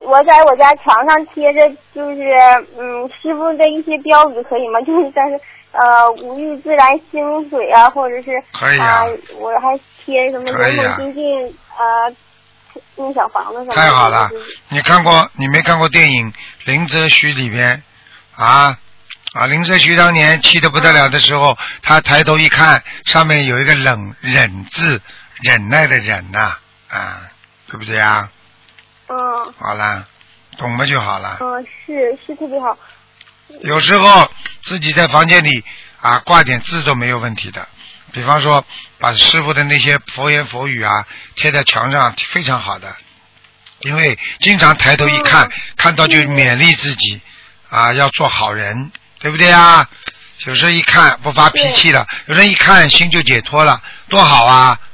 我在我家墙上贴着就是师傅的一些标语可以吗？就是像是无欲自然清水啊，或者是可以啊， 我还贴什么勇猛精进那小房子什么的。 太好了，你没看过电影林则徐里边林则徐当年气得不得了的时候，他抬头一看，上面有一个忍字，忍耐的忍呐，对不对啊？好了，懂了就好了。 是特别好。 有时候自己在房间里挂点字都没有问题的，比方说把师父的那些佛言佛语贴在墙上，非常好的。因为经常抬头一看，看到就勉励自己要做好人，对不对啊？有时候一看不发脾气了，有人一看心就解脱了，多好啊！